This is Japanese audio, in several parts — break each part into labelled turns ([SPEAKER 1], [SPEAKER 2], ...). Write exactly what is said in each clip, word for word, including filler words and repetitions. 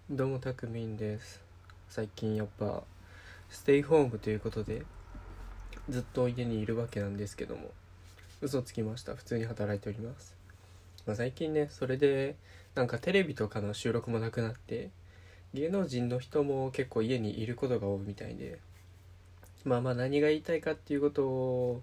[SPEAKER 1] どうもたくみんです。最近やっぱステイホームということでずっと家にいるわけなんですけども、嘘つきました。普通に働いております。まあ、最近ね、それでなんかテレビとかの収録もなくなって、芸能人の人も結構家にいることが多いみたいで、まあまあ何が言いたいかっていうことを、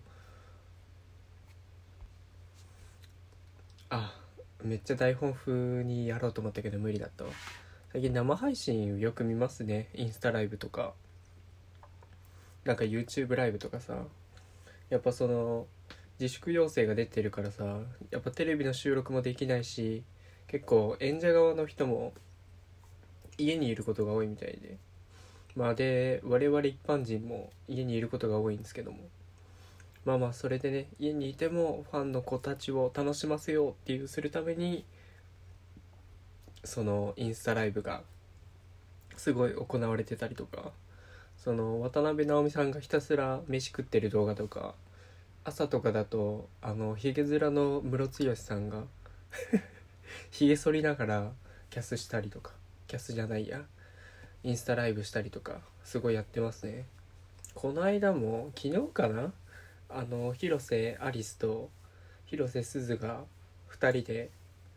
[SPEAKER 1] あめっちゃ台本風にやろうと思ったけど無理だったわ。最近生配信よく見ますね。インスタライブとかなんか YouTube ライブとかさ、やっぱその自粛要請が出てるからさ、やっぱテレビの収録もできないし、結構演者側の人も家にいることが多いみたいで、まあで我々一般人も家にいることが多いんですけども、まあまあそれでね、家にいてもファンの子たちを楽しませようっていうするために、そのインスタライブがすごい行われてたりとか、その渡辺直美さんがひたすら飯食ってる動画とか、朝とかだとあのヒゲ面のムロツヨシさんがヒゲ剃りながらキャスしたりとか、キャスじゃないやインスタライブしたりとかすごいやってますね。この間も昨日かな、あの広瀬アリスと広瀬すずがふたりで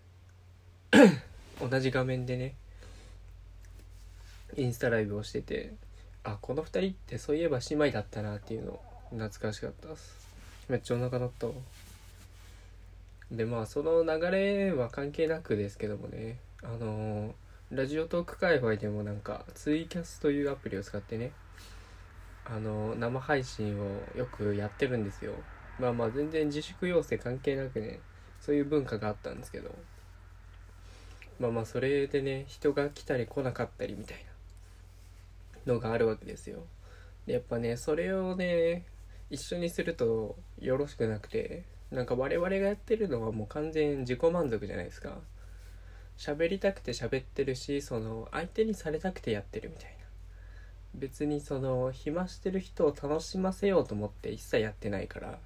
[SPEAKER 1] 同じ画面でねインスタライブをしてて、あこのふたりってそういえば姉妹だったなっていうの懐かしかったです。めっちゃお腹鳴ったわ。でまあその流れは関係なくですけどもね、あのーラジオトーク界隈でもなんかツイキャスというアプリを使ってね、あのー生配信をよくやってるんですよ。まあまあ全然自粛要請関係なくね、そういう文化があったんですけど、まあまあそれでね、人が来たり来なかったりみたいなのがあるわけですよ。でやっぱね、それをね一緒にするとよろしくなくて、なんか我々がやってるのはもう完全自己満足じゃないですか。喋りたくて喋ってるし、その相手にされたくてやってるみたいな。別にその暇してる人を楽しませようと思って一切やってないから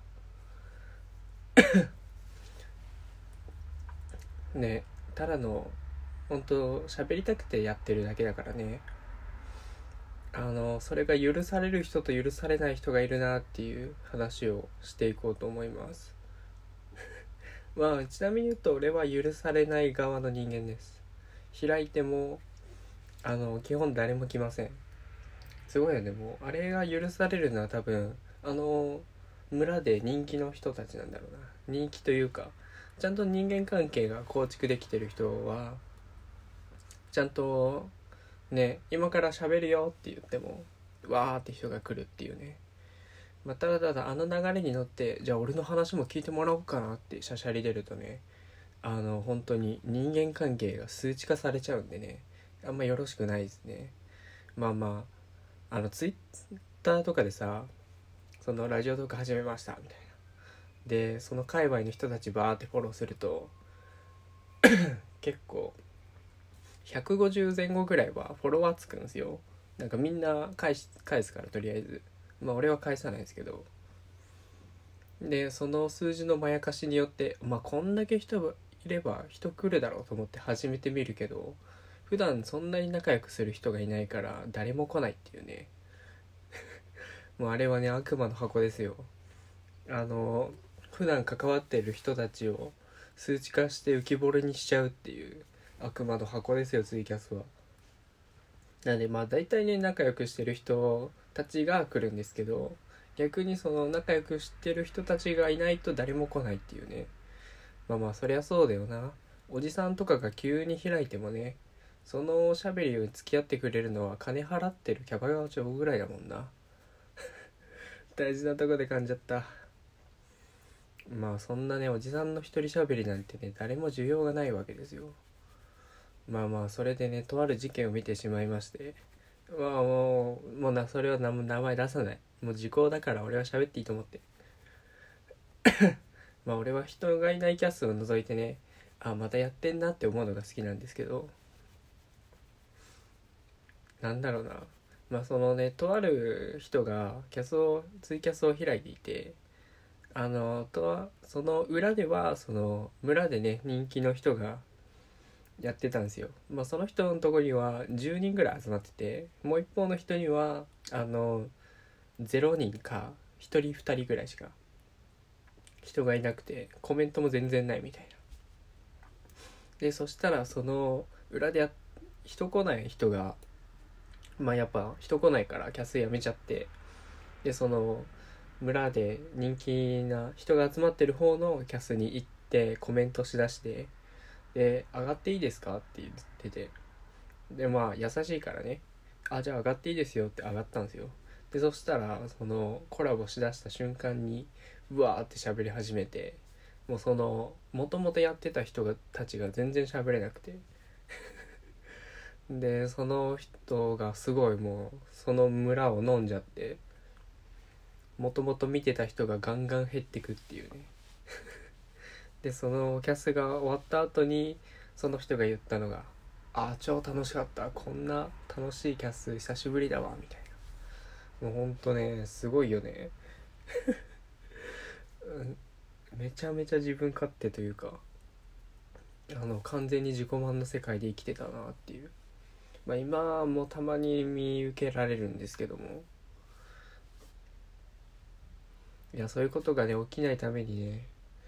[SPEAKER 1] ね、ただの本当喋りたくてやってるだけだからね。あのそれが許される人と許されない人がいるなっていう話をしていこうと思います。まあちなみに言うと俺は許されない側の人間です。開いてもあの基本誰も来ません。すごいよね。もうあれが許されるのは多分あの村で人気の人たちなんだろうな。人気というかちゃんと人間関係が構築できてる人はちゃんとね、今から喋るよって言ってもわーって人が来るっていうね。まあ、ただただあの流れに乗ってじゃあ俺の話も聞いてもらおうかなってしゃしゃり出るとね、あの本当に人間関係が数値化されちゃうんでね、あんまよろしくないですね。まあまああのツイッターとかでさ、そのラジオトーク始めましたみたいなでその界隈の人たちバーってフォローすると結構ひゃくごじゅう前後ぐらいはフォロワーつくんですよ。なんかみんな返し返すから、とりあえずまあ俺は返さないですけど、でその数字のまやかしによってまあこんだけ人いれば人来るだろうと思って始めてみるけど、普段そんなに仲良くする人がいないから誰も来ないっていうね。もうあれはね悪魔の箱ですよ。あの普段関わっている人たちを数値化して浮き彫りにしちゃうっていう悪魔の箱ですよ、ツイキャスは。なんでまあ大体ね仲良くしてる人たちが来るんですけど、逆にその仲良くしてる人たちがいないと誰も来ないっていうね。まあまあそりゃそうだよな。おじさんとかが急に開いてもね、そのおしゃべりを付き合ってくれるのは金払ってるキャバ嬢ぐらいだもんな。大事なとこで噛んじゃった。まあそんなねおじさんの一人しゃべりなんてね誰も需要がないわけですよ。まあまあそれでねとある事件を見てしまいまして、まあもうもうなそれは名前出さない、もう時効だから俺は喋っていいと思って。まあ俺は人がいないキャスを除いてね、あまたやってんなって思うのが好きなんですけど、なんだろうな、まあそのねとある人がキャスをツイキャスを開いていて、あのとはその裏ではその村でね人気の人がやってたんですよ。まあその人のところにはじゅうにんぐらい集まってて、もう一方の人にはあのゼロにんかひとりふたりぐらいしか人がいなくて、コメントも全然ないみたいな。でそしたらその裏でや人来ない人が、まあやっぱ人来ないからキャスやめちゃって、でその村で人気な人が集まってる方のキャスに行ってコメントしだして、で上がっていいですかって言ってて、でまあ優しいからね、あじゃあ上がっていいですよって上がったんですよ。でそしたらそのコラボしだした瞬間にうわーって喋り始めて、もうそのもともとやってた人がたちが全然喋れなくてでその人がすごいもうその村を飲んじゃって、もともと見てた人がガンガン減ってくっていうねでそのキャスが終わった後にその人が言ったのが、あ超楽しかった、こんな楽しいキャス久しぶりだわみたいな。もうほんとねすごいよねめちゃめちゃ自分勝手というか、あの完全に自己満の世界で生きてたなっていう。まあ今もたまに見受けられるんですけども、いやそういうことがね起きないためにね、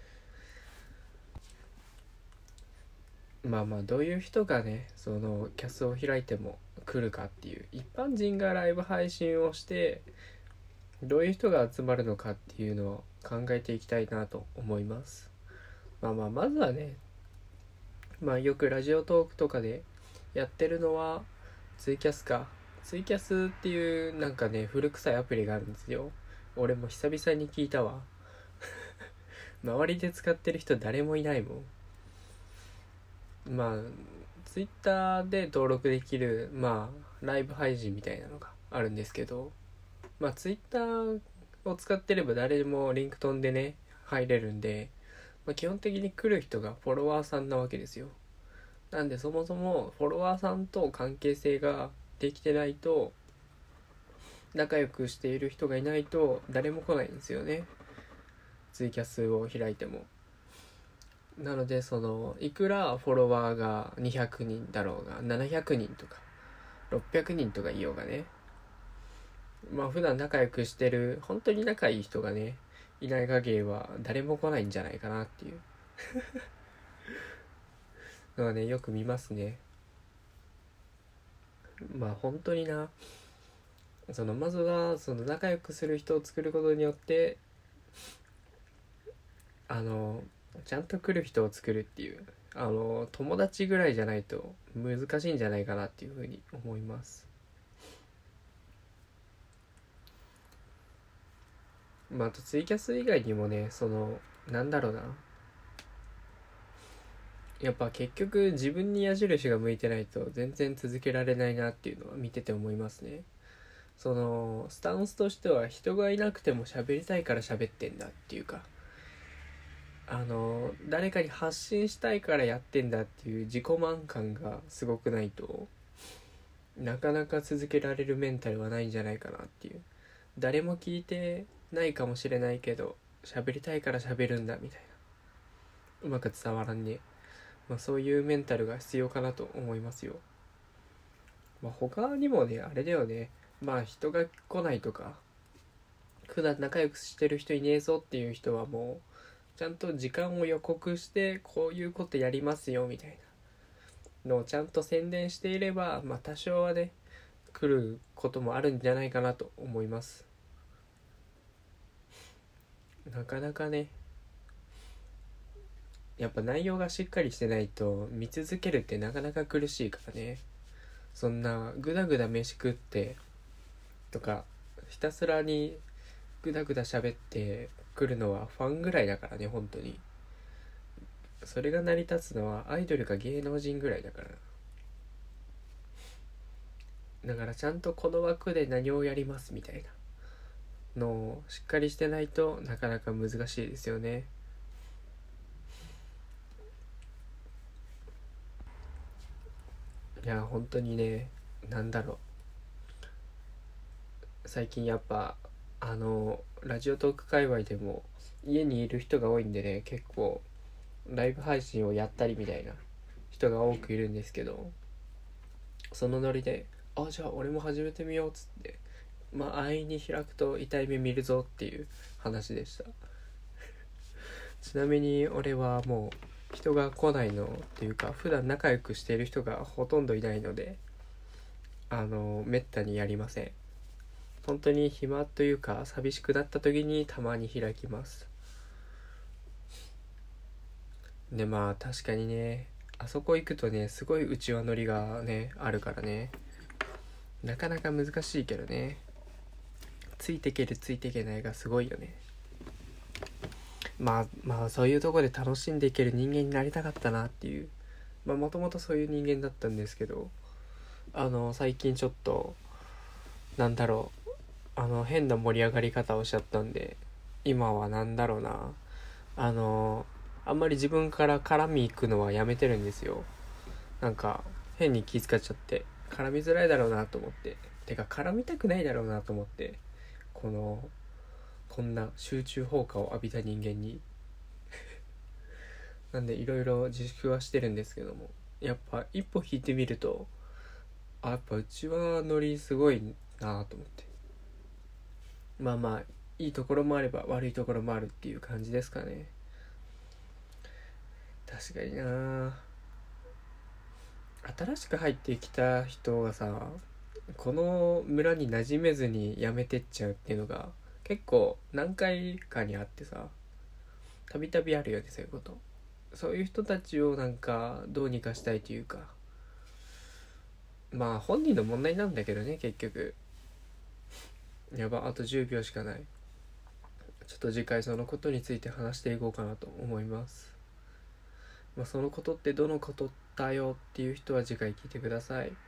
[SPEAKER 1] まあまあどういう人がねそのキャスを開いても来るかっていう、一般人がライブ配信をしてどういう人が集まるのかっていうのを考えていきたいなと思います。まあまあまずはね、まあよくラジオトークとかでやってるのはツイキャスか。ツイキャスっていうなんかね古臭いアプリがあるんですよ。俺も久々に聞いたわ周りで使ってる人誰もいないもん。まあツイッターで登録できるまあライブ配信みたいなのがあるんですけど、まあツイッターを使ってれば誰でもリンク飛んでね入れるんで、まあ、基本的に来る人がフォロワーさんなわけですよ。なんでそもそもフォロワーさんと関係性ができてないと、仲良くしている人がいないと誰も来ないんですよね、ツイキャスを開いても。なのでそのいくらフォロワーがにひゃくにんだろうがななひゃくにんとかろっぴゃくにんとかいようがね、まあ普段仲良くしてる本当に仲いい人がねいない限りは誰も来ないんじゃないかなっていうのはねよく見ますね。まあ本当にな、そのまずはその仲良くする人を作ることによってあのちゃんと来る人を作るっていう、あの友達ぐらいじゃないと難しいんじゃないかなっていうふうに思います。まああとツイキャス以外にもね、そのなんだろうな、やっぱ結局自分に矢印が向いてないと全然続けられないなっていうのは見てて思いますね。そのスタンスとしては人がいなくても喋りたいから喋ってんだっていうか、あの誰かに発信したいからやってんだっていう自己満感がすごくないとなかなか続けられるメンタルはないんじゃないかなっていう。誰も聞いてないかもしれないけど喋りたいから喋るんだみたいな、うまく伝わらんね。まあそういうメンタルが必要かなと思いますよ。まあ他にもねあれだよね、まあ人が来ないとか普段仲良くしてる人いねえぞっていう人はもうちゃんと時間を予告してこういうことやりますよみたいなのをちゃんと宣伝していれば、まあ多少はね来ることもあるんじゃないかなと思います。なかなかねやっぱ内容がしっかりしてないと見続けるってなかなか苦しいからね。そんなグダグダ飯食ってとかひたすらにグダグダ喋ってくるのはファンぐらいだからね本当に。それが成り立つのはアイドルか芸能人ぐらいだから。だからちゃんとこの枠で何をやりますみたいなのをしっかりしてないとなかなか難しいですよね。いや本当にね、なんだろう、最近やっぱあのラジオトーク界隈でも家にいる人が多いんでね、結構ライブ配信をやったりみたいな人が多くいるんですけど、そのノリであじゃあ俺も始めてみようっつって、まあ安易に開くと痛い目見るぞっていう話でした。ちなみに俺はもう人が来ないのっていうか、普段仲良くしている人がほとんどいないので、あのめったにやりません。本当に暇というか寂しくなった時にたまに開きます。でまあ確かにね、あそこ行くとねすごい内輪乗りがねあるからね、なかなか難しいけどね、ついてけるついてけないがすごいよね。まあまあそういうとこで楽しんでいける人間になりたかったなっていう、まあもともとそういう人間だったんですけど、あの最近ちょっとなんだろう、あの変な盛り上がり方をしちゃったんで、今はなんだろうな、あのあんまり自分から絡み行くのはやめてるんですよ。なんか変に気遣っちゃって絡みづらいだろうなと思って、てか絡みたくないだろうなと思って、このこんな集中放火を浴びた人間になんでいろいろ自粛はしてるんですけども、やっぱ一歩引いてみると、あやっぱうちはノリすごいなと思って、まあまあいいところもあれば悪いところもあるっていう感じですかね。確かにな、新しく入ってきた人がさ、この村に馴染めずに辞めてっちゃうっていうのが結構何回かにあってさ、たびたびあるよね、そういうこと。そういう人たちをなんかどうにかしたいというか、まあ本人の問題なんだけどね結局。やば、あとじゅうびょうしかない。ちょっと次回そのことについて話していこうかなと思います。まあ、そのことってどのことだよっていう人は次回聞いてください。